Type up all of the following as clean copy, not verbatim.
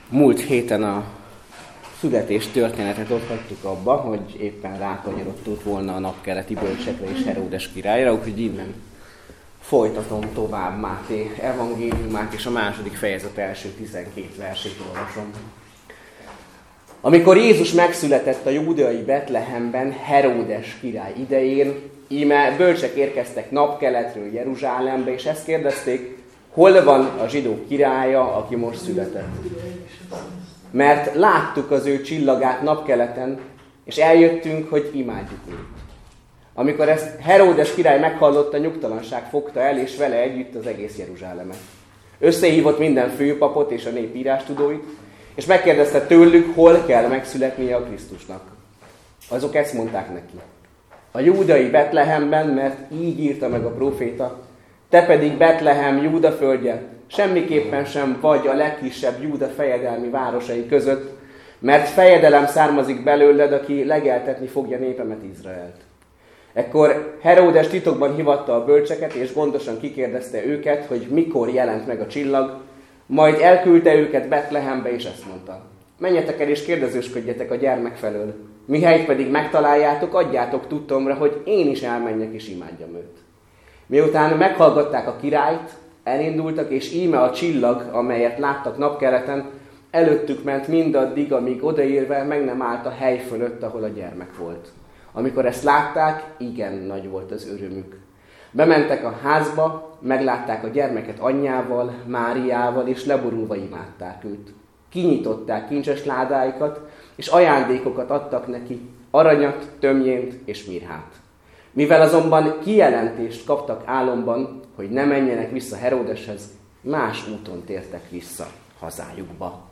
Múlt héten a születés történetet ott hagytuk abba, hogy éppen rákanyarodtunk volna a napkeleti bölcsekre és Heródes királyra, úgyhogy innen folytatom tovább Máté evangéliumát, és a második fejezet első 12 versét olvasom. Amikor Jézus megszületett a júdeai Betlehemben Heródes király idején, íme bölcsek érkeztek napkeletről Jeruzsálembe, és ezt kérdezték, hol van a zsidók királya, aki most született? Mert láttuk az ő csillagát napkeleten, és eljöttünk, hogy imádjuk őt. Amikor ezt Heródes király meghallotta, nyugtalanság fogta el, és vele együtt az egész Jeruzsálemet. Összehívott minden főpapot és a nép írástudóit, és megkérdezte tőlük, hol kell megszületnie a Krisztusnak. Azok ezt mondták neki. A júdai Betlehemben, mert így írta meg a próféta, te pedig Betlehem, Júda földje, semmiképpen sem vagy a legkisebb Júda fejedelmi városai között, mert fejedelem származik belőled, aki legeltetni fogja népemet, Izraelt. Ekkor Heródes titokban hívatta a bölcseket, és gondosan kikérdezte őket, hogy mikor jelent meg a csillag, majd elküldte őket Betlehembe, és ezt mondta. Menjetek el és kérdezősködjetek a gyermek felől. Mihelyt pedig megtaláljátok, adjátok tudtomra, hogy én is elmenjek és imádjam őt. Miután meghallgatták a királyt, elindultak, és íme a csillag, amelyet láttak napkeleten, előttük ment mindaddig, amíg odaérve meg nem állt a hely fölött, ahol a gyermek volt. Amikor ezt látták, igen nagy volt az örömük. Bementek a házba, meglátták a gyermeket anyjával, Máriával, és leborulva imádták őt. Kinyitották kincses ládáikat, és ajándékokat adtak neki, aranyat, tömjént és mirhát. Mivel azonban kijelentést kaptak álomban, hogy ne menjenek vissza Heródeshez, más úton tértek vissza hazájukba.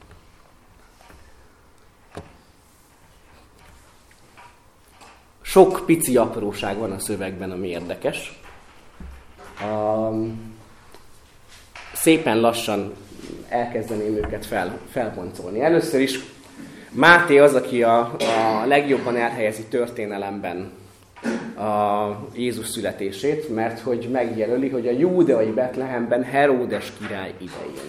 Sok pici apróság van a szövegben, ami érdekes. Szépen lassan elkezdeném őket felboncolni. Először is Máté az, aki a legjobban elhelyezi történelemben a Jézus születését, mert hogy megjelöli, hogy a júdeai Betlehemben Heródes király idején.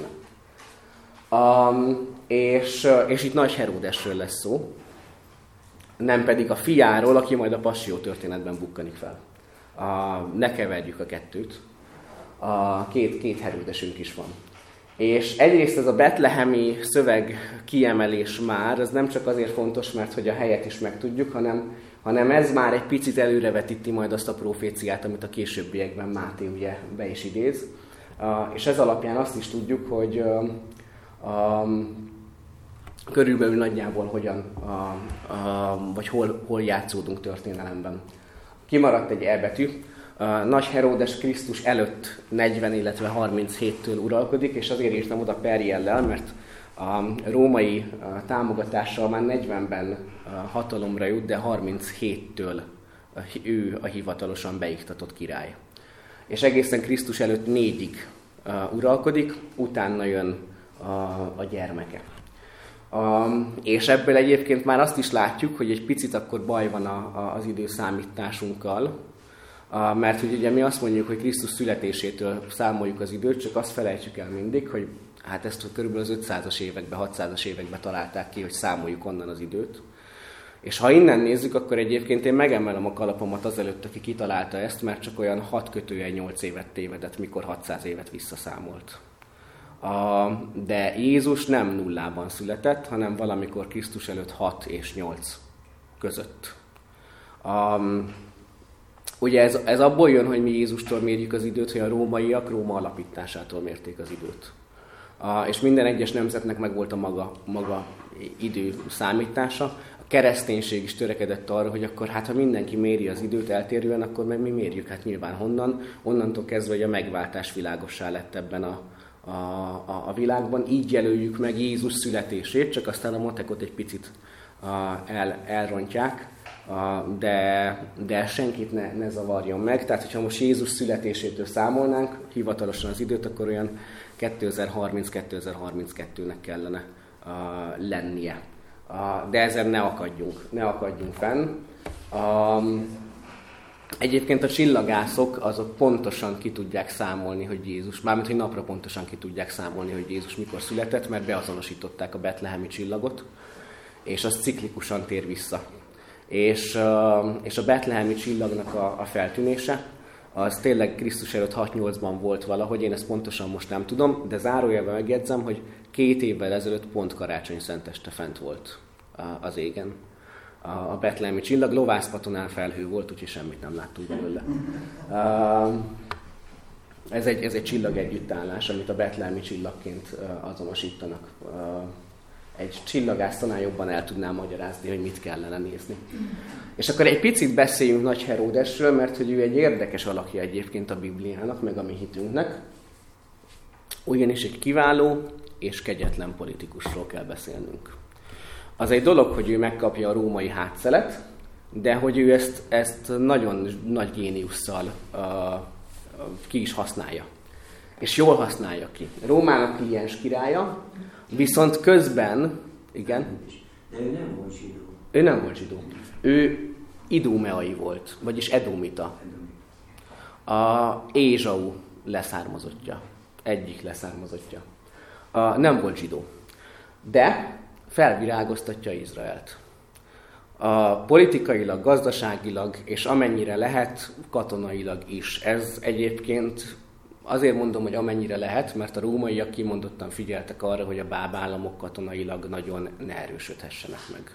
És itt nagy Heródesről lesz szó, nem pedig a fiáról, aki majd a Passzió történetben bukkanik fel. Ne keverjük a kettőt. Két Heródesünk is van. És egyrészt ez a betlehemi szöveg kiemelés már, ez nem csak azért fontos, mert hogy a helyet is megtudjuk, hanem ez már egy picit előrevetíti majd azt a proféciát, amit a későbbiekben Máté ugye be is idéz. És ez alapján azt is tudjuk, hogy körülbelül nagyjából hogyan, vagy hol játszódunk történelemben. Kimaradt egy E betű. Nagy Heródes Krisztus előtt 40, illetve 37-től uralkodik, és azért írtam oda Perjellel, mert a római támogatással már 40-ben hatalomra jut, de 37-től ő a hivatalosan beiktatott király. És egészen Krisztus előtt 4-ig uralkodik, utána jön a gyermeke. És ebből egyébként már azt is látjuk, hogy egy picit akkor baj van az időszámításunkkal, mert hogy ugye mi azt mondjuk, hogy Krisztus születésétől számoljuk az időt, csak azt felejtsük el mindig, hogy hát ezt körülbelül az 500-as években, 600-as években találták ki, hogy számoljuk onnan az időt. És ha innen nézzük, akkor egyébként én megemelem a kalapomat azelőtt, aki kitalálta ezt, mert csak olyan 6-8 évet tévedett, mikor 600 évet visszaszámolt. De Jézus nem nullában született, hanem valamikor Krisztus előtt 6 és 8 között. Ugye ez abból jön, hogy mi Jézustól mérjük az időt, hogy a rómaiak Róma alapításától mérték az időt. És minden egyes nemzetnek megvolt a maga idő számítása. A kereszténység is törekedett arra, hogy akkor hát ha mindenki méri az időt eltérően, akkor meg mi mérjük, hát nyilván honnan. Onnantól kezdve, hogy a megváltás világossá lett ebben a világban. Így jelöljük meg Jézus születését, csak aztán a matekot egy picit elrontják. De senkit ne zavarjon meg. Tehát, hogyha most Jézus születésétől számolnánk hivatalosan az időt, akkor olyan 2030-2032-nek kellene lennie. De ezen ne akadjunk fenn. Egyébként a csillagászok azok pontosan ki tudják számolni, hogy Jézus, mármint hogy napra pontosan ki tudják számolni, hogy Jézus mikor született, mert beazonosították a betlehemi csillagot, és az ciklikusan tér vissza. És a betlehemi csillagnak a feltűnése, az tényleg Krisztus előtt 6-8-ban volt valahogy, én ezt pontosan most nem tudom, de zárójelben megjegyzem, hogy 2 évvel ezelőtt pont karácsony szenteste fent volt az égen. A betlehemi csillag, Lovászpatonán felhő volt, úgyhogy semmit nem láttunk belőle. Ez egy csillag együttállás, amit a betlehemi csillagként azonosítanak. Egy csillagász talán jobban el tudná magyarázni, hogy mit kellene nézni. És akkor egy picit beszéljünk Nagy Heródesről, mert hogy ő egy érdekes alakja egyébként a Bibliának, meg a mi hitünknek. Ugyanis egy kiváló és kegyetlen politikusról kell beszélnünk. Az egy dolog, hogy ő megkapja a római hátszelet, de hogy ő ezt nagyon nagy géniusszal ki is használja. És jól használja ki. Rómának kliens királya, viszont közben, igen. De ő nem volt zsidó. Ő nem volt zsidó. Ő idómeai volt, vagyis edomita. A Ézsau leszármazottja. Egyik leszármazottja. Nem volt zsidó. De felvirágoztatja Izraelt. Politikailag, gazdaságilag, és amennyire lehet, katonailag is. Ez egyébként azért mondom, hogy amennyire lehet, mert a rómaiak kimondottan figyeltek arra, hogy a bábállamok katonailag nagyon ne erősödhessenek meg.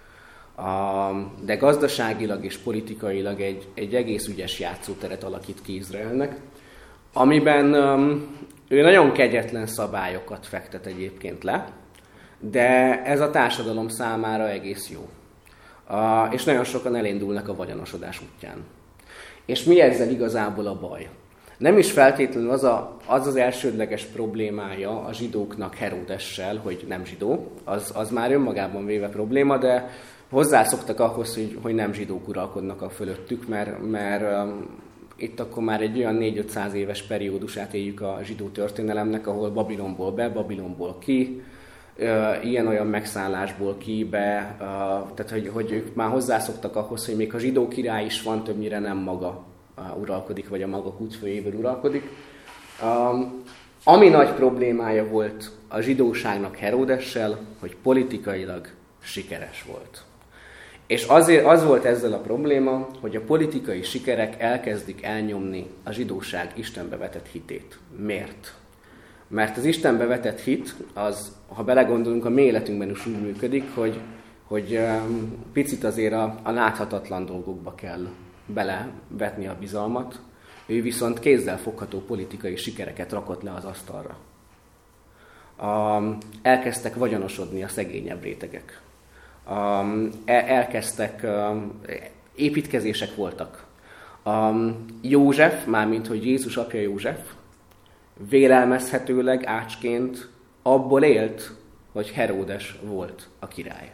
De gazdaságilag és politikailag egy egész ügyes játszóteret alakít ki Izraelnek, amiben ő nagyon kegyetlen szabályokat fektet egyébként le, de ez a társadalom számára egész jó. És nagyon sokan elindulnak a vagyonosodás útján. És mi ezzel igazából a baj? Nem is feltétlenül az elsődleges problémája a zsidóknak Heródessel, hogy nem zsidó, az már önmagában véve probléma, de hozzászoktak ahhoz, hogy nem zsidók uralkodnak a fölöttük, mert itt akkor már egy olyan 400-500 éves periódusát éljük a zsidó történelemnek, ahol Babilonból be, Babilonból ki, ilyen-olyan megszállásból ki be, tehát hogy ők már hozzászoktak ahhoz, hogy még a zsidó király is van, többnyire nem maga uralkodik, vagy a maga kútfőjéből uralkodik. Ami nagy problémája volt a zsidóságnak Heródessel, hogy politikailag sikeres volt. És azért az volt ezzel a probléma, hogy a politikai sikerek elkezdik elnyomni a zsidóság Istenbe vetett hitét. Miért? Mert az Istenbe vetett hit, az, ha belegondolunk, a mi életünkben is úgy működik, hogy picit azért a láthatatlan dolgokba kell belevetni a bizalmat. Ő viszont kézzel fogható politikai sikereket rakott le az asztalra. Elkezdtek vagyonosodni a szegényebb rétegek. Elkezdtek, építkezések voltak. József, mármint hogy Jézus apja József, vélelmezhetőleg ácsként abból élt, hogy Heródes volt a király.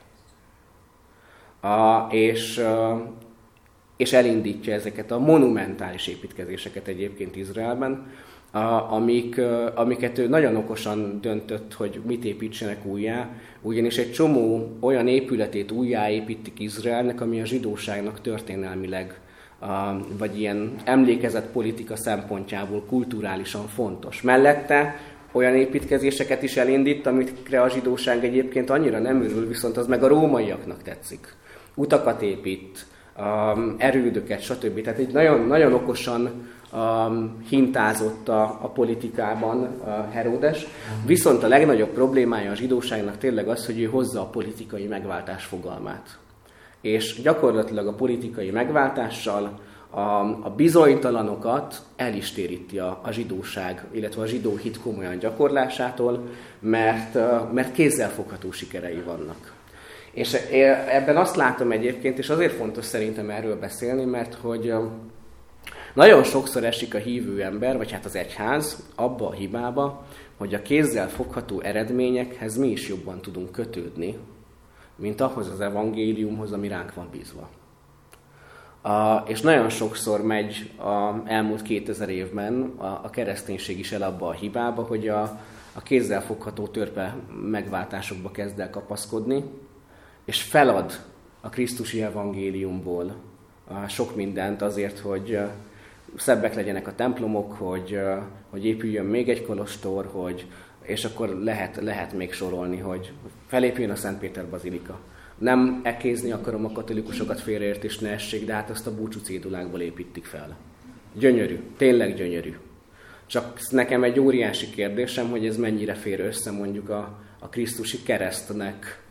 És elindítja ezeket a monumentális építkezéseket egyébként Izraelben, amiket ő nagyon okosan döntött, hogy mit építsenek újjá, ugyanis egy csomó olyan épületét újjáépítik Izraelnek, ami a zsidóságnak történelmileg, vagy ilyen emlékezetpolitika szempontjából kulturálisan fontos. Mellette olyan építkezéseket is elindít, amikre a zsidóság egyébként annyira nem örül, viszont az meg a rómaiaknak tetszik. Utakat épít, erődöket, stb. Tehát egy nagyon, nagyon okosan hintázott a politikában Heródes. Viszont a legnagyobb problémája a zsidóságnak tényleg az, hogy ő hozza a politikai megváltás fogalmát. És gyakorlatilag a politikai megváltással a bizonytalanokat el is téríti a zsidóság, illetve a zsidó hit komolyan gyakorlásától, mert kézzelfogható sikerei vannak. És ebben azt látom egyébként, és azért fontos szerintem erről beszélni, mert hogy nagyon sokszor esik a hívő ember, vagy hát az egyház abba a hibába, hogy a kézzel fogható eredményekhez mi is jobban tudunk kötődni, mint ahhoz az evangéliumhoz, ami ránk van bízva. És nagyon sokszor megy elmúlt 2000 évben a kereszténység is el abba a hibába, hogy a kézzelfogható törpe megváltásokba kezd el kapaszkodni, és felad a krisztusi evangéliumból sok mindent azért, hogy szebbek legyenek a templomok, hogy épüljön még egy kolostor, és akkor lehet még sorolni, hogy felépüljön a Szent Péter bazilika. Nem ekézni akarom a katolikusokat, félreértés ne essék, de hát azt a búcsú cédulákból építik fel. Gyönyörű, tényleg gyönyörű. Csak nekem egy óriási kérdésem, hogy ez mennyire fér össze mondjuk a krisztusi keresztnek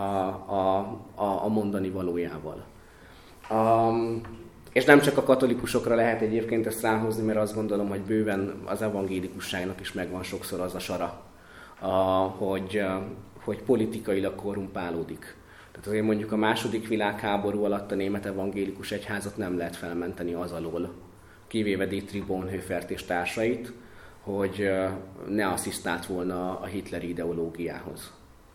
a mondani valójával. És nem csak a katolikusokra lehet egyébként ezt ráhozni, mert azt gondolom, hogy bőven az evangélikusságnak is megvan sokszor az a sara, hogy politikailag korrumpálódik. Tehát azért mondjuk a II. Világháború alatt a német evangélikus egyházat nem lehet felmenteni az alól, kivéve Dietrich Bonhoeffert és társait, hogy ne asszisztált volna a hitleri ideológiához.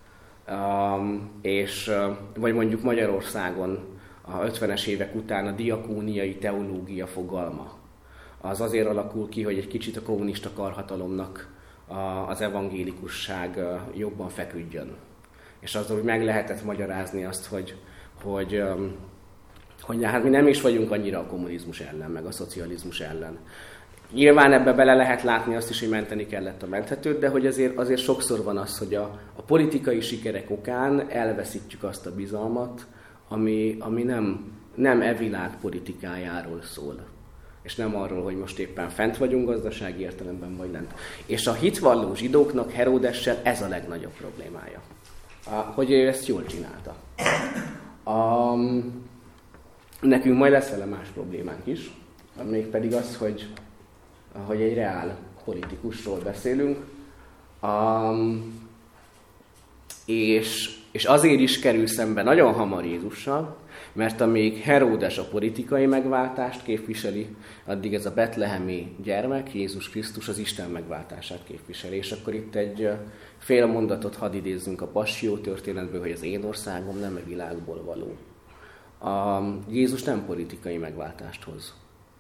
Vagy mondjuk Magyarországon a 50-es évek után a diakóniai teológia fogalma. Az azért alakul ki, hogy egy kicsit a kommunista karhatalomnak az evangélikusság jobban feküdjön. És azzal, hogy meg lehetett magyarázni azt, hogy hát mi nem is vagyunk annyira a kommunizmus ellen, meg a szocializmus ellen. Nyilván ebbe bele lehet látni azt is, hogy menteni kellett a menthetőt, de hogy azért sokszor van az, hogy a politikai sikerek okán elveszítjük azt a bizalmat, ami nem e világ politikájáról szól. És nem arról, hogy most éppen fent vagyunk gazdasági értelemben, vagy lent. És a hitvalló zsidóknak Heródessel ez a legnagyobb problémája. Hogy ő ezt jól csinálta. Nekünk majd lesz vele más problémánk is, mégpedig az, hogy egy reál politikusról beszélünk, és azért is kerül szembe nagyon hamar Jézussal, mert amíg Heródes a politikai megváltást képviseli, addig ez a betlehemi gyermek, Jézus Krisztus az Isten megváltását képviseli. És akkor itt egy fél mondatot hadd idézzünk a Passzió történetből, hogy az én országom nem a világból való. Jézus nem politikai megváltást hoz.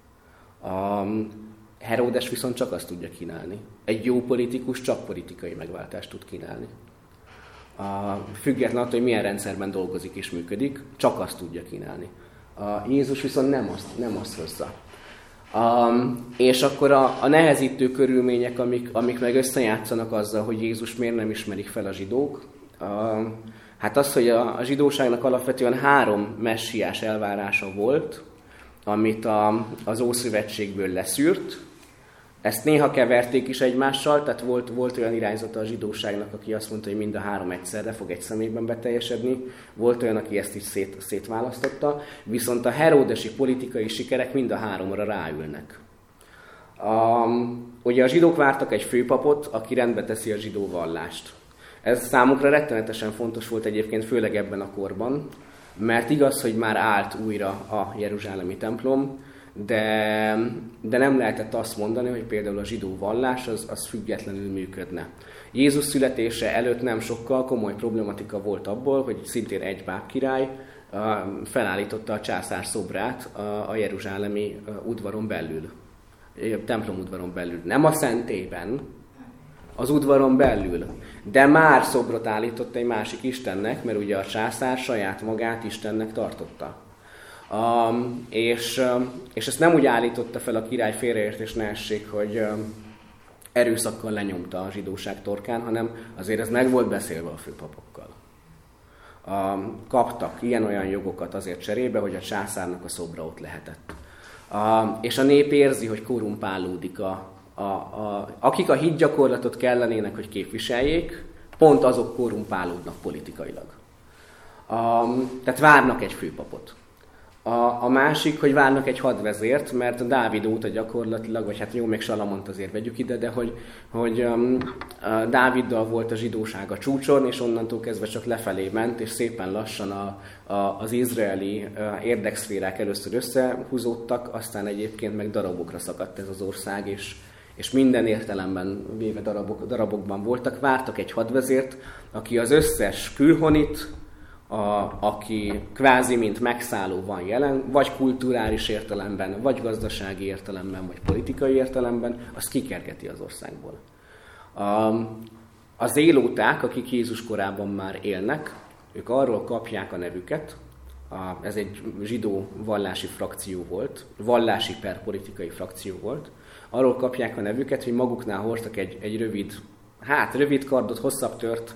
Heródes viszont csak azt tudja kínálni. Egy jó politikus csak politikai megváltást tud kínálni. Független attól, hogy milyen rendszerben dolgozik és működik, csak azt tudja kínálni. Jézus viszont nem azt hozza. És akkor a nehezítő körülmények, amik meg összejátszanak azzal, hogy Jézus miért nem ismerik fel a zsidók, hát az, hogy a zsidóságnak alapvetően 3 messiás elvárása volt, amit az Ószövetségből leszűrt. Ezt néha keverték is egymással, tehát volt olyan irányzata a zsidóságnak, aki azt mondta, hogy mind a 3 egyszerre fog egy személyben beteljesedni. Volt olyan, aki ezt is szétválasztotta, viszont a heródesi politikai sikerek mind a 3-ra ráülnek. Ugye a zsidók vártak egy főpapot, aki rendbe teszi a zsidó vallást. Ez számukra rettenetesen fontos volt egyébként, főleg ebben a korban, mert igaz, hogy már állt újra a jeruzsálemi templom, de nem lehetett azt mondani, hogy például a zsidó vallás az függetlenül működne. Jézus születése előtt nem sokkal komoly problematika volt abból, hogy szintén egy bábkirály felállította a császár szobrát a jeruzsálemi udvaron belül, a templom udvaron belül. Nem a szentélyben, az udvaron belül. De már szobrot állított egy másik istennek, mert ugye a császár saját magát istennek tartotta. És ezt nem úgy állította fel a király, félreértés ne essék, hogy erőszakkal lenyomta a zsidóság torkán, hanem azért ez meg volt beszélve a főpapokkal. Kaptak ilyen-olyan jogokat azért cserébe, hogy a császárnak a szobra ott lehetett. És a nép érzi, hogy korrumpálódik akik a hitgyakorlatot kellenének, hogy képviseljék, pont azok korrumpálódnak politikailag. Tehát várnak egy főpapot. A másik, hogy várnak egy hadvezért, mert Dávid óta gyakorlatilag, vagy hát jó, még Salamont azért vegyük ide, de hogy Dáviddal volt a zsidóság a csúcson, és onnantól kezdve csak lefelé ment, és szépen lassan az izraeli érdekszférák először összehúzódtak, aztán egyébként meg darabokra szakadt ez az ország, és minden értelemben véve darabokban voltak, vártak egy hadvezért, aki az összes külhonit, aki kvázi mint megszálló van jelen, vagy kulturális értelemben, vagy gazdasági értelemben, vagy politikai értelemben, azt kikergeti az országból. Az zélóták, akik Jézus korában már élnek, ők arról kapják a nevüket, ez egy zsidó vallási frakció volt, vallási per politikai frakció volt. Arról kapják a nevüket, hogy maguknál hordtak egy rövid kardot, hosszabb tört,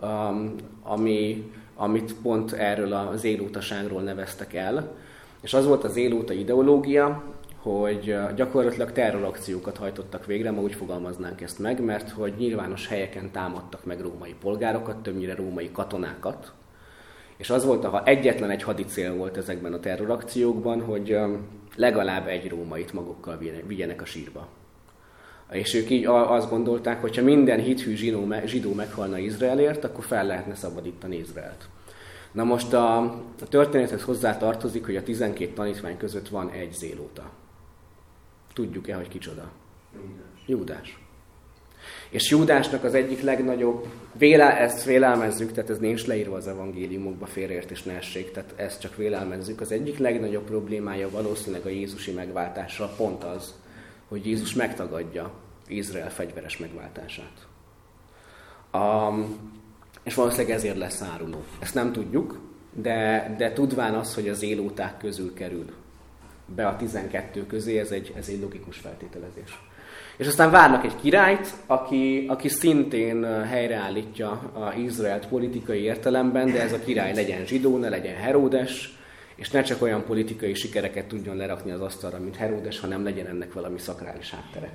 amit pont erről az élótaságról neveztek el. És az volt az élóta ideológia, hogy gyakorlatilag terrorakciókat hajtottak végre, ma úgy fogalmaznánk ezt meg, mert hogy nyilvános helyeken támadtak meg római polgárokat, többnyire római katonákat. És az volt, ha egyetlen egy hadicél volt ezekben a terrorakciókban, hogy legalább egy rómait magukkal vigyenek a sírba. És ők így azt gondolták, hogy ha minden hithű zsidó meghalna Izraelért, akkor fel lehetne szabadítani Izraelt. Na most a történethez hozzá tartozik, hogy a 12 tanítvány között van egy zélóta. Tudjuk-e, hogy kicsoda? Júdás. És Júdásnak az egyik legnagyobb, ezt vélelmezzük, tehát ez nincs leírva az evangéliumokba, félreértés ne essék, tehát ezt csak vélelmezzük. Az egyik legnagyobb problémája valószínűleg a jézusi megváltásra pont az, hogy Jézus megtagadja Izrael fegyveres megváltását. És valószínűleg ezért lesz áruló. Ezt nem tudjuk, de tudván az, hogy az élóták közül kerül be a 12 közé, ez egy logikus feltételezés. És aztán várnak egy királyt, aki szintén helyreállítja a Izraelt politikai értelemben, de ez a király legyen zsidó, ne legyen Heródes, és ne csak olyan politikai sikereket tudjon lerakni az asztalra, mint Heródes, hanem legyen ennek valami szakrális háttere.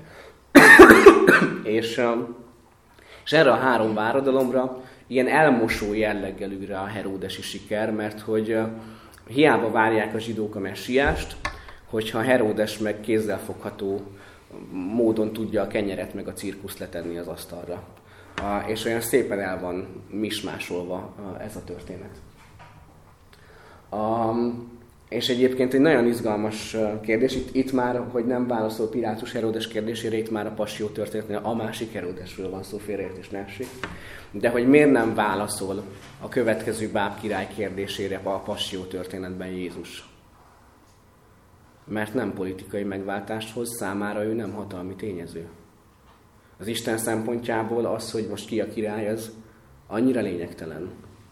és erre a 3 váradalomra ilyen elmosó jelleggel ül rá a heródesi siker, mert hogy hiába várják a zsidók a messiást, hogyha Heródes meg kézzelfogható módon tudja a kenyeret meg a cirkuszt letenni az asztalra. És olyan szépen el van mismásolva ez a történet. És egyébként egy nagyon izgalmas kérdés, itt már, hogy nem válaszol Pilátus Heródes kérdésére, itt már a Passzió történetnél a másik Heródesről van szó, félreértés ne essék. De hogy miért nem válaszol a következő bábkirály kérdésére a Passzió történetben Jézus? Mert nem politikai megváltást hoz, számára ő nem hatalmi tényező. Az Isten szempontjából az, hogy most ki a király, az annyira lényegtelen.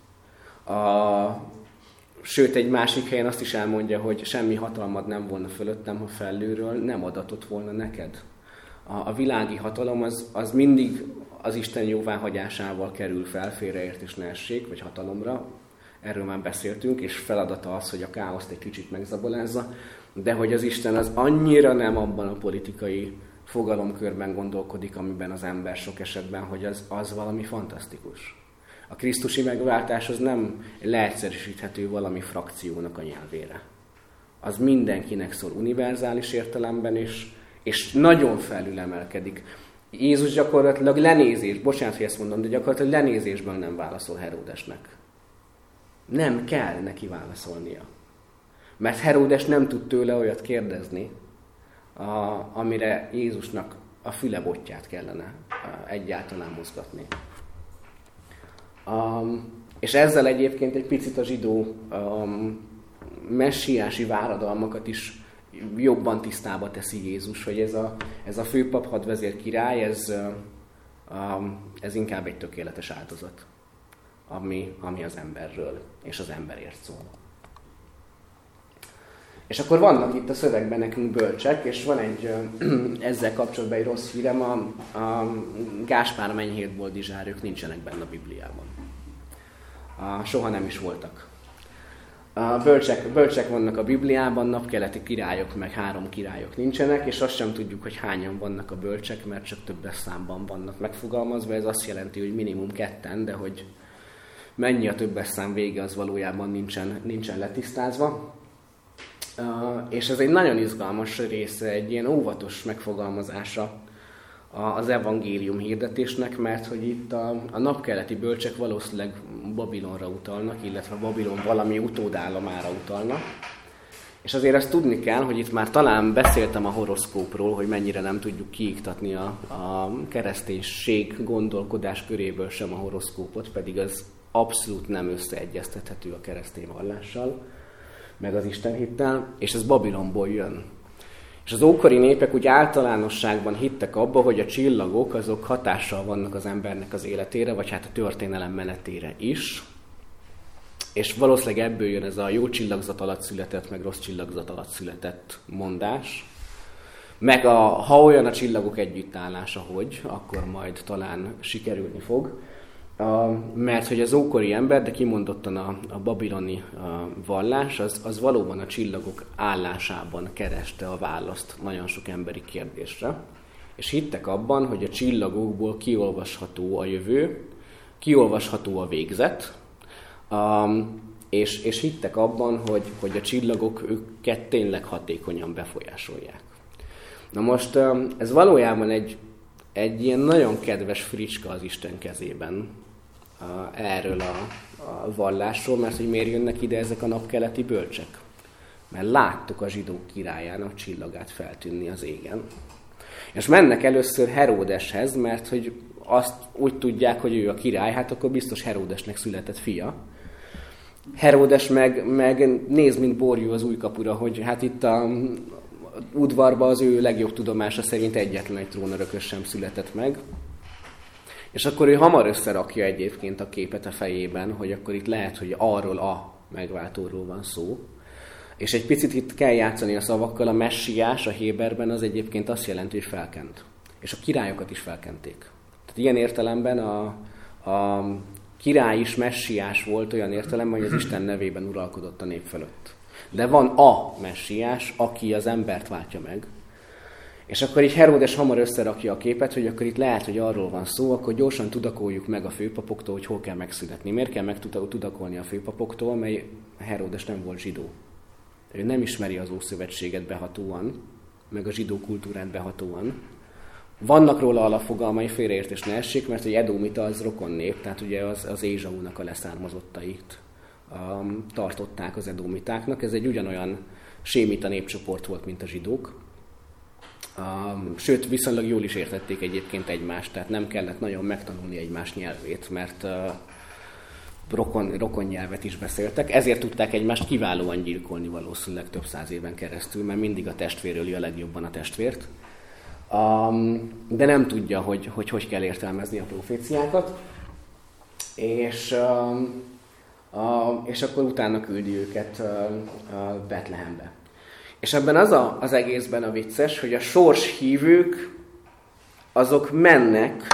Sőt, egy másik helyen azt is elmondja, hogy semmi hatalmad nem volna fölöttem, ha felülről nem adatott volna neked. A világi hatalom az mindig az Isten jóváhagyásával kerül fel, félreértés ne essék, vagy hatalomra. Erről már beszéltünk, és feladata az, hogy a káoszt egy kicsit megzabolázza, de hogy az Isten az annyira nem abban a politikai fogalomkörben gondolkodik, amiben az ember sok esetben, hogy az valami fantasztikus. A krisztusi megváltás az nem leegyszerűsíthető valami frakciónak a nyelvére. Az mindenkinek szól univerzális értelemben, és nagyon felülemelkedik. Jézus gyakorlatilag bocsánat, hogy ezt mondom, de gyakorlatilag lenézésből nem válaszol Heródesnek. Nem kell neki válaszolnia. Mert Heródes nem tud tőle olyat kérdezni, amire Jézusnak a fülebotját kellene egyáltalán mozgatni. És ezzel egyébként egy picit a zsidó messiási váradalmakat is jobban tisztába teszi Jézus, hogy ez a főpap hadvezér király, ez inkább egy tökéletes áldozat, ami az emberről és az emberért szól. És akkor vannak itt a szövegben nekünk bölcsek, és van egy ezzel kapcsolatban egy rossz hírem, a Gáspár mennyhét Boldizsár, ők nincsenek benne a Bibliában. Soha nem is voltak. Bölcsek vannak a Bibliában, napkeleti királyok, meg 3 királyok nincsenek, és azt sem tudjuk, hogy hányan vannak a bölcsek, mert csak többes számban vannak megfogalmazva. Ez azt jelenti, hogy minimum 2, de hogy mennyi a többes szám vége, az valójában nincsen letisztázva. És ez egy nagyon izgalmas része, egy ilyen óvatos megfogalmazása az evangélium hirdetésnek, mert hogy itt a napkeleti bölcsek valószínűleg Babilonra utalnak, illetve Babilon valami utódállamára utalnak. És azért azt tudni kell, hogy itt már talán beszéltem a horoszkópról, hogy mennyire nem tudjuk kiiktatni a kereszténység gondolkodás köréből sem a horoszkópot, pedig az abszolút nem összeegyeztethető a keresztény vallással, meg az istenhittel, és ez Babilonból jön. És az ókori népek úgy általánosságban hittek abba, hogy a csillagok azok hatással vannak az embernek az életére, vagy hát a történelem menetére is. És valószínűleg ebből jön ez a jó csillagzat alatt született, meg rossz csillagzat alatt született mondás. Meg ha olyan a csillagok együttállása, hogy, akkor majd talán sikerülni fog. Mert hogy az ókori ember, de kimondottan a babiloni vallás, az valóban a csillagok állásában kereste a választ nagyon sok emberi kérdésre. És hittek abban, hogy a csillagokból kiolvasható a jövő, kiolvasható a végzet, és hittek abban, hogy a csillagok őket tényleg hatékonyan befolyásolják. Na most ez valójában egy ilyen nagyon kedves fricska az Isten kezében erről a vallásról, mert hogy miért jönnek ide ezek a napkeleti bölcsek? Mert láttuk a zsidók királyának csillagát feltűnni az égen. És mennek először Heródeshez, mert hogy azt úgy tudják, hogy ő a király, hát akkor biztos Heródesnek született fia. Heródes meg néz, mint borjú az újkapura, hogy hát itt a udvarban az ő legjobb tudomása szerint egyetlen egy trónörökös sem született meg. És akkor ő hamar összerakja egyébként a képet a fejében, hogy akkor itt lehet, hogy arról a megváltóról van szó. És egy picit itt kell játszani a szavakkal, a messiás a héberben az egyébként azt jelenti, hogy felkent. És a királyokat is felkenték. Tehát ilyen értelemben a király is messiás volt olyan értelemben, hogy az Isten nevében uralkodott a nép fölött. De van a messiás, aki az embert váltja meg. És akkor így Heródes hamar összerakja a képet, hogy akkor itt lehet, hogy arról van szó, akkor gyorsan tudakoljuk meg a főpapoktól, hogy hol kell megszületni. Miért kell megtudakolni a főpapoktól, mely Heródes nem volt zsidó. Ő nem ismeri az Ószövetséget behatóan, meg a zsidó kultúrát behatóan. Vannak róla alapfogalmai, félreértés ne essék, mert hogy Edomita az rokon nép, tehát ugye az Ézsaúnak a leszármazottait tartották az edomitáknak. Ez egy ugyanolyan sémita népcsoport volt, mint a zsidók. Sőt, viszonylag jól is értették egyébként egymást, tehát nem kellett nagyon megtanulni egymás nyelvét, mert rokon nyelvet is beszéltek. Ezért tudták egymást kiválóan gyilkolni valószínűleg több száz éven keresztül, mert mindig a testvér öli a legjobban a testvért. De nem tudja, hogy kell értelmezni a proféciákat. És akkor utána küldi őket Betlehembe. És ebben az egészben a vicces, hogy a sors hívők azok mennek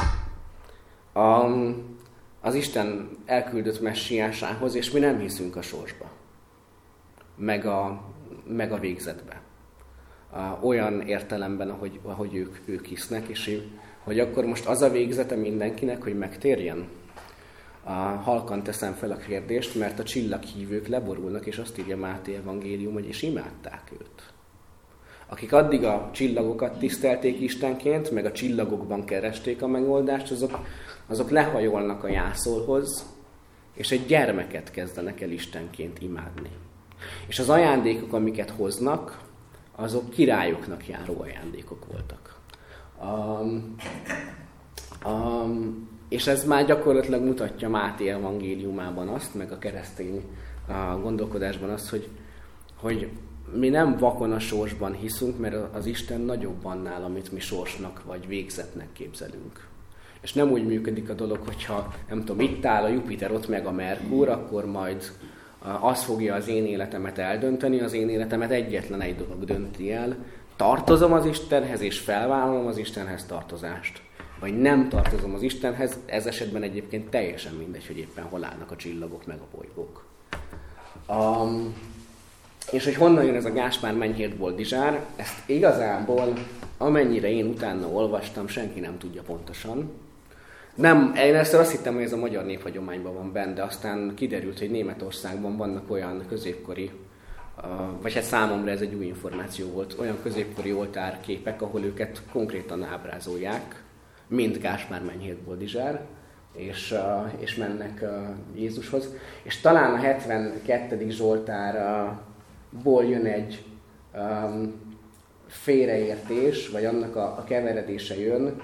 az Isten elküldött messiásához, és mi nem hiszünk a sorsba, meg a végzetbe. Olyan értelemben, ahogy ők hisznek, és hogy akkor most az a végzete mindenkinek, hogy megtérjen. Halkan teszem fel a kérdést, mert a csillaghívők leborulnak, és azt írja Máté evangélium, hogy és imádták őt. Akik addig a csillagokat tisztelték Istenként, meg a csillagokban keresték a megoldást, azok lehajolnak a jászolhoz, és egy gyermeket kezdenek el Istenként imádni. És az ajándékok, amiket hoznak, azok királyoknak járó ajándékok voltak. És ez már gyakorlatilag mutatja Máté evangéliumában azt, meg a keresztény gondolkodásban azt, hogy mi nem vakon a sorsban hiszünk, mert az Isten nagyobb annál, amit mi sorsnak vagy végzetnek képzelünk. És nem úgy működik a dolog, hogyha nem tudom, itt áll a Jupiter, ott meg a Merkur, akkor majd az fogja az én életemet eldönteni, az én életemet egyetlen egy dolog dönti el. Tartozom az Istenhez, és felvállalom az Istenhez tartozást. Vagy nem tartozom az Istenhez, ez esetben egyébként teljesen mindegy, hogy éppen hol állnak a csillagok meg a bolygók. És hogy honnan jön ez a Gáspár Menyhért Boldizsár, ezt igazából, amennyire én utána olvastam, senki nem tudja pontosan. Én először azt hittem, hogy ez a magyar néphagyományban van benne, de aztán kiderült, hogy Németországban vannak olyan középkori, vagy hát számomra ez egy új információ volt, olyan középkori oltárképek, ahol őket konkrétan ábrázolják, mint Gáspár Menyhért Boldizsár, és mennek Jézushoz. És talán a 72. Zsoltárból jön egy félreértés, vagy annak a keveredése jön,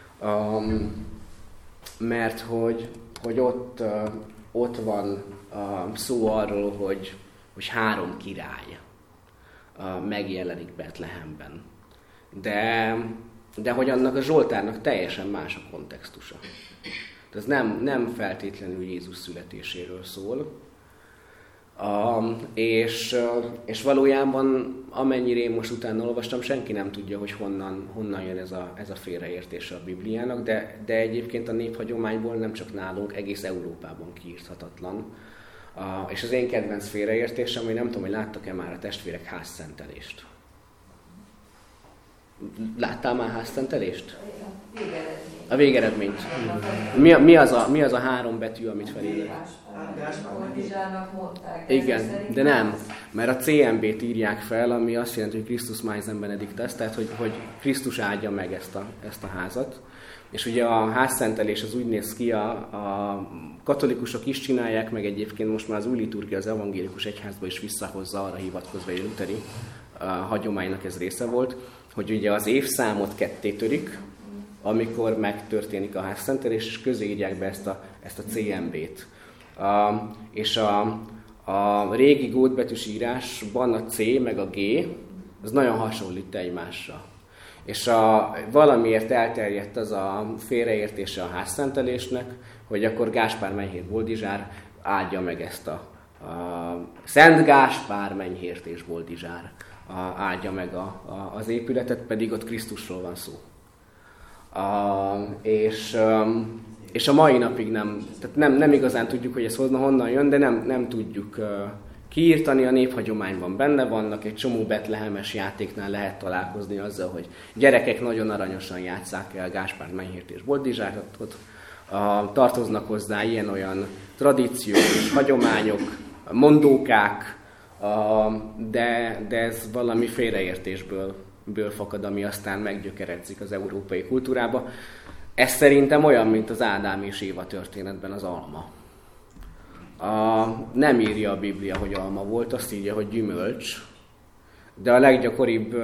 mert hogy ott van szó arról, hogy 3 király megjelenik Betlehemben. De hogy annak a Zsoltárnak teljesen más a kontextusa. Ez nem feltétlenül Jézus születéséről szól, És valójában, amennyire én most utána olvastam, senki nem tudja, hogy honnan jön ez a félreértése a Bibliának, de egyébként a néphagyományból nem csak nálunk, egész Európában kiírthatatlan. És az én kedvenc félreértésem, hogy nem tudom, hogy láttak-e már a testvérek házszentelést. Láttál már házszentelést? A végeredményt. Mi az a 3 betű, amit felírnak? Igen, de nem, mert a CMB-t írják fel, ami azt jelenti, hogy Christus Maisen Benedictus, tehát hogy Krisztus áldja meg ezt a házat. És ugye a házszentelés az úgy néz ki, a katolikusok is csinálják, meg egyébként most már az új liturgia az evangélikus egyházba is visszahozza, arra hivatkozva, egy luteri hagyománynak ez része volt, hogy ugye az évszámot ketté törik, amikor megtörténik a házszentelés, és közé írják be ezt a CMB-t. És a régi gótbetűs írásban a C meg a G, az nagyon hasonlít egymásra. És valamiért elterjedt az a félreértése a házszentelésnek, hogy akkor Gáspár Menyhért Boldizsár áldja meg ezt a Szent Gáspár Menyhért és Boldizsár áldja meg az épületet, pedig ott Krisztusról van szó. És a mai napig nem igazán tudjuk, hogy ez honnan jön, de nem tudjuk kiírtani, a néphagyományban benne vannak, egy csomó betlehemes játéknál lehet találkozni azzal, hogy gyerekek nagyon aranyosan játsszák el Gáspár Menyhért és Boldizsárt, tartoznak hozzá ilyen-olyan tradíciók és hagyományok, mondókák, de ez valami félreértésből fakad, ami aztán meggyökeredzik az európai kultúrába. Ez szerintem olyan, mint az Ádám és Éva történetben az alma. Nem írja a Biblia, hogy alma volt, azt írja, hogy gyümölcs, de a leggyakoribb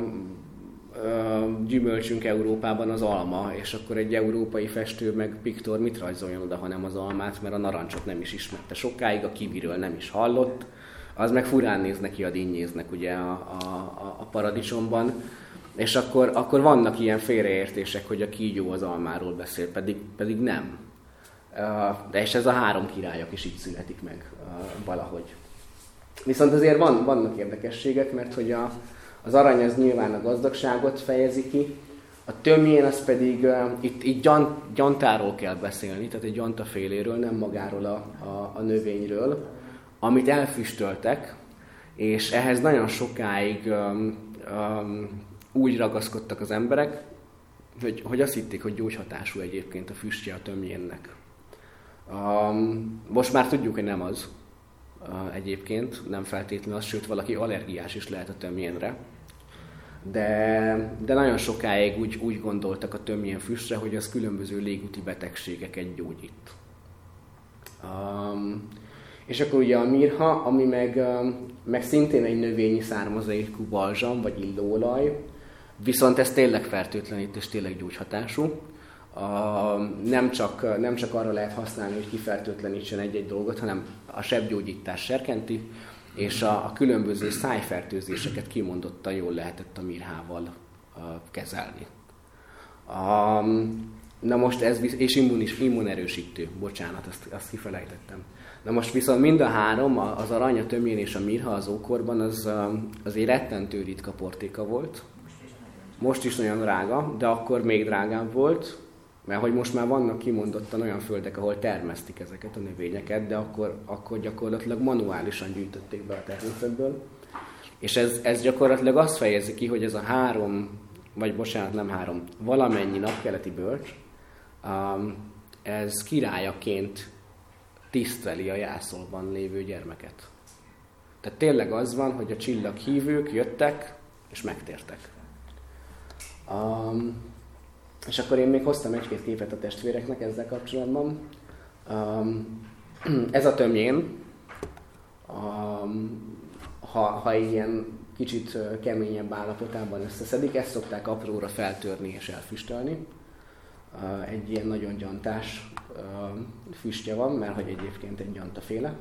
gyümölcsünk Európában az alma, és akkor egy európai festő meg piktor mit rajzoljon oda, hanem az almát, mert a narancsot nem is ismerte sokáig, a kiviről nem is hallott, az meg furán néz neki a dinnyéznek ugye a paradicsomban, és akkor vannak ilyen félreértések, hogy a kígyó az almáról beszél, pedig nem. És ez a 3 királyok is így születik meg valahogy. Viszont azért vannak érdekességek, mert hogy az arany az nyilván a gazdagságot fejezi ki, a tömjén az pedig, itt gyantáról kell beszélni, tehát egy gyantaféléről, nem magáról a növényről, amit elfüstöltek, és ehhez nagyon sokáig úgy ragaszkodtak az emberek, hogy azt hitték, hogy gyógyhatású egyébként a füstje a tömjénnek. Most már tudjuk, hogy nem az egyébként, nem feltétlenül az, sőt valaki allergiás is lehet a tömjénre. De nagyon sokáig úgy gondoltak a tömjén füstre, hogy az különböző légúti betegségeket gyógyít. És akkor ugye a mirha, ami meg szintén egy növényi származékú balzsam vagy illóolaj, viszont ez tényleg fertőtlenít és tényleg gyógyhatású. Nem csak arra lehet használni, hogy kifertőtlenítsen egy-egy dolgot, hanem a sebgyógyítás serkenti, és a különböző szájfertőzéseket kimondottan jól lehetett a mirhával kezelni. Na most és immunerősítő, bocsánat, azt kifelejtettem. Na most viszont mind a 3, az arany, a tömjén és a mirha az ókorban az egy rettentő ritka portéka volt. Most is nagyon drága, de akkor még drágább volt, mert hogy most már vannak kimondottan olyan földek, ahol termesztik ezeket a növényeket, de akkor gyakorlatilag manuálisan gyűjtötték be a természetből. És ez gyakorlatilag azt fejezi ki, hogy ez a 3, vagy bocsánat, nem 3, valamennyi napkeleti bölcs, ez királyaként tiszteli a jászolban lévő gyermeket. Tehát tényleg az van, hogy a csillaghívők jöttek és megtértek. És akkor én még hoztam 1-2 képet a testvéreknek ezzel kapcsolatban. Ez a tömjén, ha ilyen kicsit keményebb állapotában összeszedik, ezt szokták apróra feltörni és elfüstölni. Egy ilyen nagyon gyantás füstje van, mert hogy egyébként egy gyantaféle.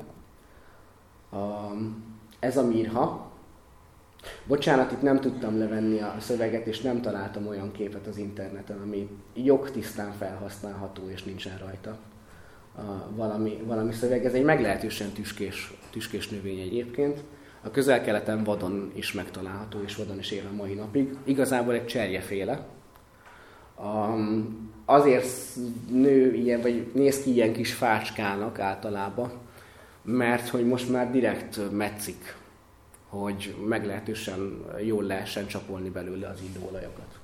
Ez a mirha. Bocsánat, itt nem tudtam levenni a szöveget, és nem találtam olyan képet az interneten, ami jogtisztán felhasználható, és nincsen rajta valami szöveg. Ez egy meglehetősen tüskés növény egyébként. A Közel-Keleten vadon is megtalálható, és vadon is él a mai napig. Igazából egy cserjeféle. Azért nő ilyen, vagy néz ki ilyen kis fácskának általában, mert hogy most már direkt metszik, hogy meglehetősen jól lehessen csapolni belőle az illóolajokat.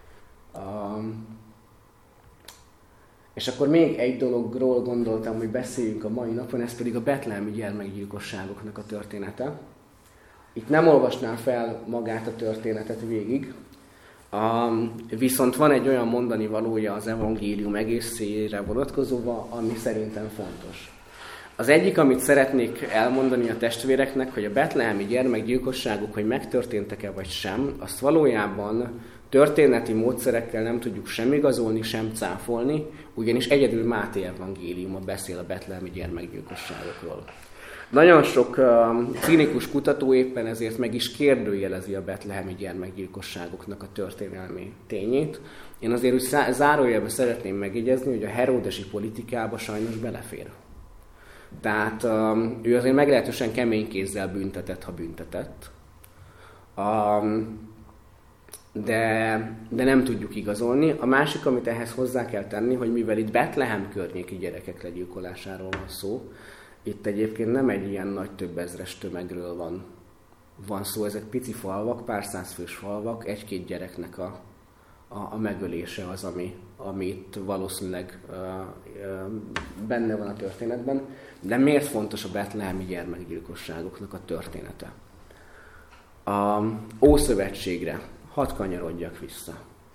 És akkor még egy dologról gondoltam, hogy beszéljünk a mai napon, ez pedig a betlehemi gyermekgyilkosságoknak a története. Itt nem olvasnám fel magát a történetet végig, viszont van egy olyan mondani valója az evangélium egészére vonatkozóan, ami szerintem fontos. Az egyik, amit szeretnék elmondani a testvéreknek, hogy a betlehemi gyermekgyilkosságok, hogy megtörténtek-e vagy sem, azt valójában történeti módszerekkel nem tudjuk sem igazolni, sem cáfolni, ugyanis egyedül Máté evangéliuma beszél a betlehemi gyermekgyilkosságokról. Nagyon sok cinikus kutató éppen ezért meg is kérdőjelezi a betlehemi gyermekgyilkosságoknak a történelmi tényét. Én azért úgy zárójelben szeretném megjegyezni, hogy a heródesi politikába sajnos belefér. Tehát ő azért meglehetősen kemény kézzel büntetett, ha büntetett. De nem tudjuk igazolni. A másik, amit ehhez hozzá kell tenni, hogy mivel itt Betlehem környéki gyerekek legyilkolásáról van szó, itt egyébként nem egy ilyen nagy több ezres tömegről van szó, ezek pici falvak, pár százfős falvak, egy-két gyereknek a megölése az, ami itt valószínűleg benne van a történetben. De miért fontos a betlehemi gyermekgyilkosságoknak a története? A Ószövetségre hadd kanyarodjak vissza.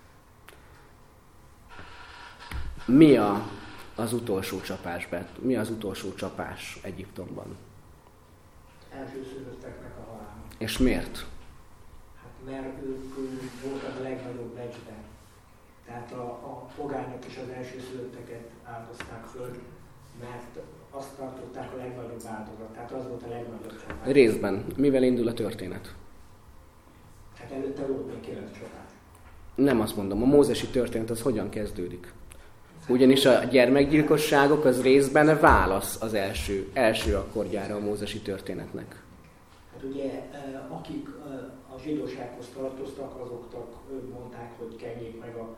Mi az utolsó csapás, mi az utolsó csapás Egyiptomban? Elsőszülötteknek a halála. És miért? Hát mert ők voltak a legnagyobb becsben. Tehát a pogányok is az elsőszülötteket áldozták föl, mert azt tartották a legnagyobb áldozat. Tehát az volt a legnagyobb csapás. Részben. Mivel indul a történet? Hát előtte volt még 9 csapás. Nem azt mondom. A mózesi történet az hogyan kezdődik? Ugyanis a gyermekgyilkosságok az részben válasz az első akkordjára a mózesi történetnek. Hát ugye, akik a zsidósághoz tartoztak, azoknak mondták, hogy kenjék meg a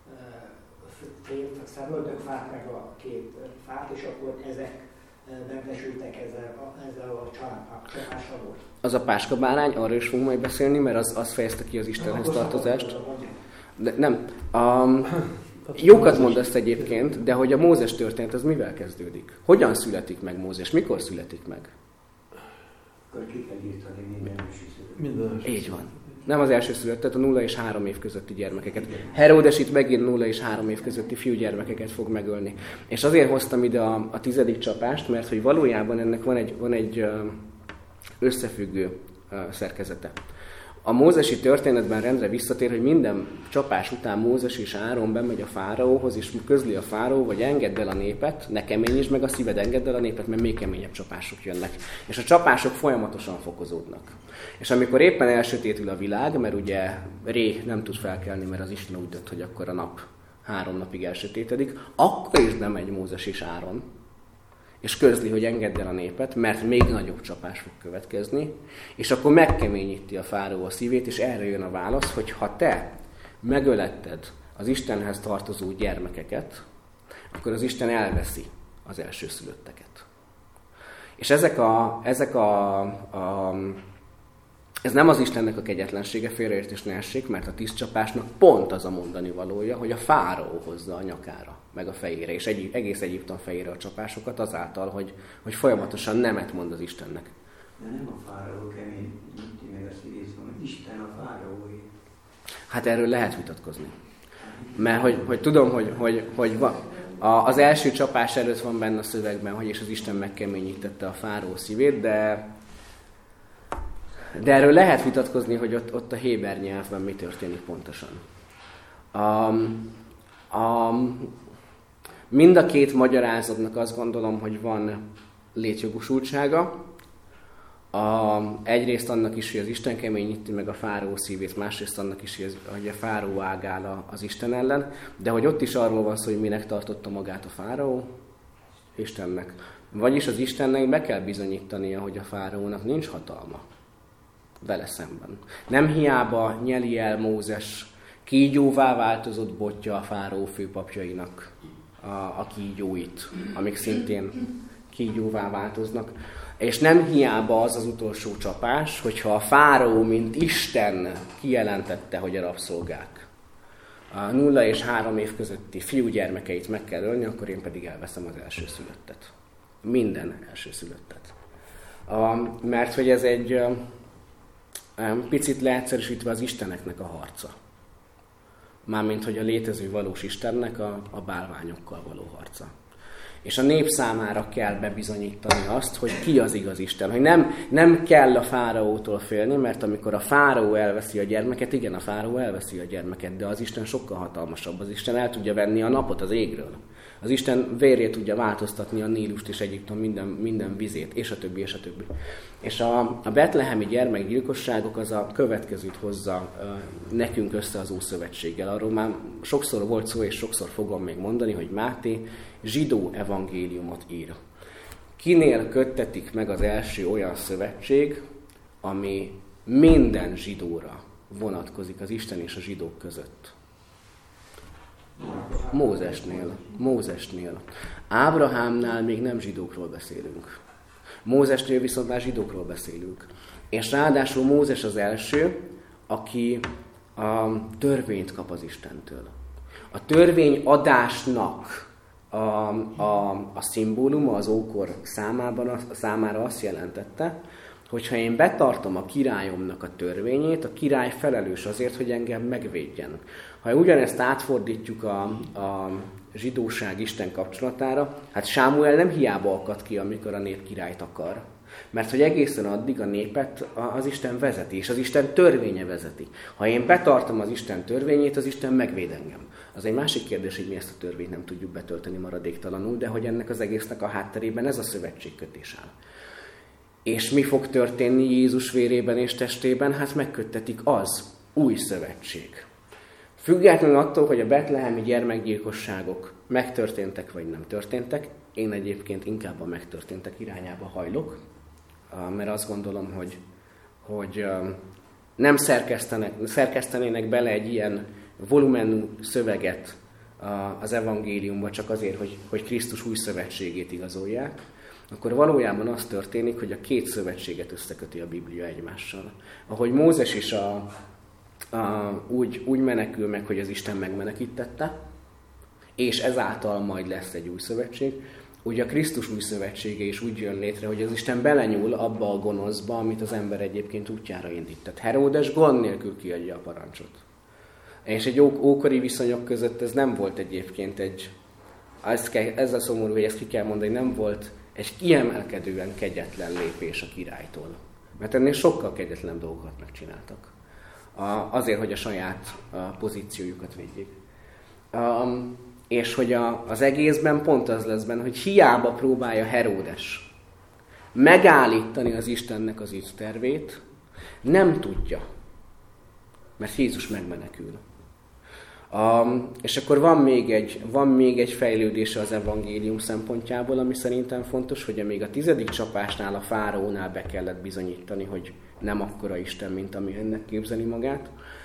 szemöldökfát, meg a két fát, és akkor ezek bentesültek ezzel a csapással volt. Az a páskabárány, arról is fogunk majd beszélni, mert az fejezte ki az Istenhez tartozást. De nem. Jókat mondasz egyébként, de hogy a Mózes történet az mivel kezdődik? Hogyan születik meg Mózes? Mikor születik meg? Akkor ki kell írtani minden Így van. Nem az első született, a 0 és 3 év közötti gyermekeket. Heródes itt megint 0 és 3 év közötti fiúgyermekeket fog megölni. És azért hoztam ide a 10. csapást, mert hogy valójában ennek van egy összefüggő szerkezete. A mózesi történetben rendre visszatér, hogy minden csapás után Mózes és Áron bemegy a fáraóhoz, és közli a fáraó, hogy engedd el a népet, ne keményítsd meg a szíved, engedd el a népet, mert még keményebb csapások jönnek. És a csapások folyamatosan fokozódnak. És amikor éppen elsötétül a világ, mert ugye Ré nem tud felkelni, mert az Isten úgy dönt, hogy akkor a nap 3 napig elsötétedik, akkor is bemegy Mózes és Áron, és közli, hogy engedd el a népet, mert még nagyobb csapás fog következni, és akkor megkeményíti a fáraó a szívét, és erre jön a válasz, hogy ha te megöletted az Istenhez tartozó gyermekeket, akkor az Isten elveszi az elsőszülötteket. És ez nem az Istennek a kegyetlensége, félreértés ne essék, mert a 10 csapásnak pont az a mondani valója, hogy a fáraó hozza a nyakára, meg a fejére, és egész Egyiptom fejére a csapásokat azáltal, hogy folyamatosan nemet mond az Istennek. De nem a fáraó keményíti meg a szívét, hanem Isten a fáraóé. Hát erről lehet vitatkozni. Mert hogy tudom, hogy az első csapás előtt van benne a szövegben, hogy és az Isten megkeményítette a fáraó szívét, de erről lehet vitatkozni, hogy ott a héber nyelvben mi történik pontosan. Mind a két magyarázatnak azt gondolom, hogy van létjogosultsága. Egyrészt annak is, hogy az Isten keményíti meg a fáraó szívét, másrészt annak is, hogy a fáraó ágál az Isten ellen, de hogy ott is arról van szó, hogy minek tartotta magát a fáraó? Istennek. Vagyis az Istennek be kell bizonyítania, hogy a fáraónak nincs hatalma vele szemben. Nem hiába nyeli el Mózes kígyóvá változott botja a fáraó főpapjainak a kígyóit, amik szintén kígyóvá változnak. És nem hiába az utolsó csapás, hogyha a fáraó, mint Isten kijelentette, hogy a rabszolgák a 0 és 3 év közötti fiúgyermekeit meg kell ölni, akkor én pedig elveszem az elsőszülöttet. Minden elsőszülöttet. Mert hogy ez egy picit leegyszerűsítve az isteneknek a harca. Mármint, hogy a létező valós Istennek a bálványokkal való harca. És a nép számára kell bebizonyítani azt, hogy ki az igaz Isten. Hogy nem kell a fáraótól félni, mert amikor a fáraó elveszi a gyermeket, igen, a fáraó elveszi a gyermeket, de az Isten sokkal hatalmasabb. Az Isten el tudja venni a napot az égről. Az Isten vérét tudja változtatni a Nílust és Egyiptom minden vizét, és a többi, és a többi. És a betlehemi gyermekgyilkosságok az a következőt hozza nekünk össze az Ószövetséggel. Arról már sokszor volt szó, és sokszor fogom még mondani, hogy Máté zsidó evangéliumot ír. Kinél köttetik meg az első olyan szövetség, ami minden zsidóra vonatkozik az Isten és a zsidók között? Mózesnél. Ábrahámnál még nem zsidókról beszélünk. Mózesnél viszont már zsidókról beszélünk. És ráadásul Mózes az első, aki a törvényt kap az Istentől. A törvényadásnak a szimbóluma az ókor számára azt jelentette, hogyha én betartom a királyomnak a törvényét, a király felelős azért, hogy engem megvédjen. Ha ugyanezt átfordítjuk a zsidóság Isten kapcsolatára, hát Sámuel nem hiába akad ki, amikor a nép királyt akar. Mert hogy egészen addig a népet az Isten vezeti, és az Isten törvénye vezeti. Ha én betartom az Isten törvényét, az Isten megvéd engem. Az egy másik kérdés, hogy mi ezt a törvényt nem tudjuk betölteni maradéktalanul, de hogy ennek az egésznek a hátterében ez a szövetségkötés áll. És mi fog történni Jézus vérében és testében? Hát megköttetik az új szövetség. Függetlenül attól, hogy a betlehemi gyermekgyilkosságok megtörténtek vagy nem történtek, én egyébként inkább a megtörténtek irányába hajlok, mert azt gondolom, hogy nem szerkesztenének bele egy ilyen volumenű szöveget az evangéliumba csak azért, hogy Krisztus új szövetségét igazolják, akkor valójában az történik, hogy a két szövetséget összeköti a Biblia egymással. Ahogy Mózes is úgy menekül meg, hogy az Isten megmenekítette, és ezáltal majd lesz egy új szövetség, ugye a Krisztus új szövetsége is úgy jön létre, hogy az Isten belenyúl abba a gonoszba, amit az ember egyébként útjára indít. Heródes gond nélkül kiadja a parancsot. És egy ókori viszonyok között ez nem volt egyébként ez a szomorú, hogy ezt ki kell mondani, nem volt egy kiemelkedően kegyetlen lépés a királytól. Mert ennél sokkal kegyetlen dolgokat megcsináltak. Azért, hogy a saját pozíciójukat védjék. És hogy az egészben pont az lesz benne, hogy hiába próbálja Heródes megállítani az Istennek az ügytervét, nem tudja, mert Jézus megmenekül. És akkor van még egy fejlődése az evangélium szempontjából, ami szerintem fontos, hogy még a 10. csapásnál, a fáraónál be kellett bizonyítani, hogy nem akkora Isten, mint ami ennek képzeli magát.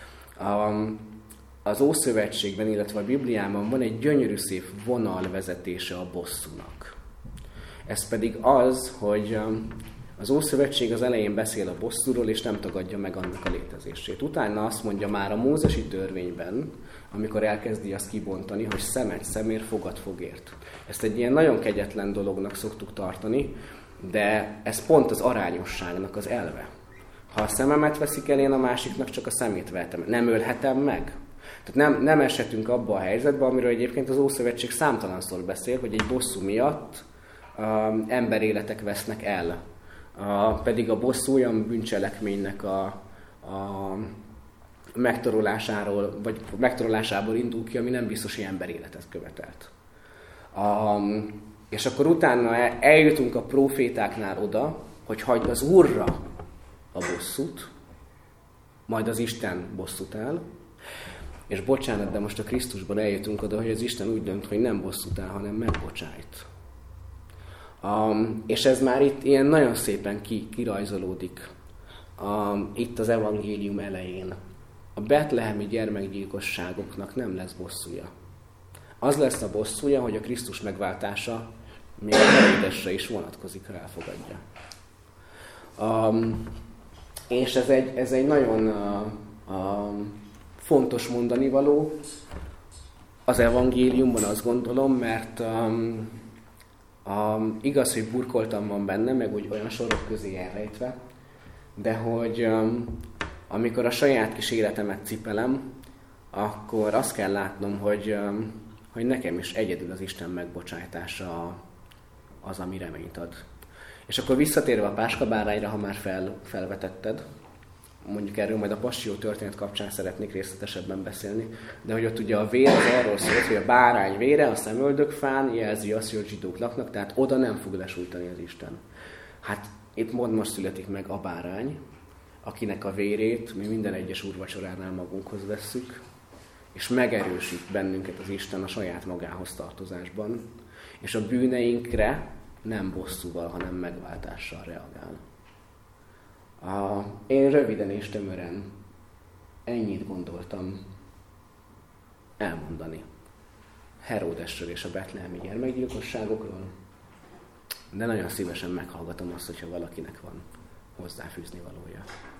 Az Ószövetségben, illetve a Bibliában van egy gyönyörű szép vonalvezetése a bosszúnak. Ez pedig az, hogy az Ószövetség az elején beszél a bosszúról, és nem tagadja meg annak a létezését. Utána azt mondja már a mózesi törvényben, amikor elkezdi azt kibontani, hogy szemed szemért, fogad fogért. Ezt egy ilyen nagyon kegyetlen dolognak szoktuk tartani, de ez pont az arányosságnak az elve. Ha a szememet veszik el, én a másiknak csak a szemét vehetem. Nem ölhetem meg? Tehát nem eshetünk abba a helyzetbe, amiről egyébként az Ószövetség számtalanszor beszél, hogy egy bosszú miatt emberéletek vesznek el. Pedig a bosszú olyan bűncselekménynek a megtorolásából indul ki, ami nem biztos, hogy emberéletet követelt. És akkor utána eljutunk a prófétáknál oda, hogy hagyd az Úrra a bosszút, majd az Isten bosszút áll, és bocsánat, de most a Krisztusban eljutunk oda, hogy az Isten úgy dönt, hogy nem bosszút áll, hanem megbocsájt. És ez már itt ilyen nagyon szépen kirajzolódik itt az evangélium elején. A betlehemi gyermekgyilkosságoknak nem lesz bosszúja. Az lesz a bosszúja, hogy a Krisztus megváltása még a Heródesre is vonatkozik, ha elfogadja. És ez egy nagyon fontos mondanivaló az evangéliumban, azt gondolom, mert igaz, hogy burkoltam van benne, meg úgy olyan sorok közé elrejtve, de hogy amikor a saját kis életemet cipelem, akkor azt kell látnom, hogy nekem is egyedül az Isten megbocsájtása az, ami reményt ad. És akkor visszatérve a páskabárányra, ha már felvetetted, mondjuk erről majd a Passió történet kapcsán szeretnék részletesebben beszélni, de hogy ott ugye a vér az arról szólt, hogy a bárány vére a szemöldökfán jelzi azt, hogy a zsidók laknak, tehát oda nem fog lesújtani az Isten. Hát itt most születik meg a bárány, akinek a vérét mi minden egyes úrvacsoránál magunkhoz vesszük, és megerősít bennünket az Isten a saját magához tartozásban, és a bűneinkre nem bosszúval, hanem megváltással reagál. Én röviden és tömören ennyit gondoltam elmondani Heródesről és a betlehemi gyermekgyilkosságokról, de nagyon szívesen meghallgatom azt, hogyha valakinek van hozzáfűzni valója.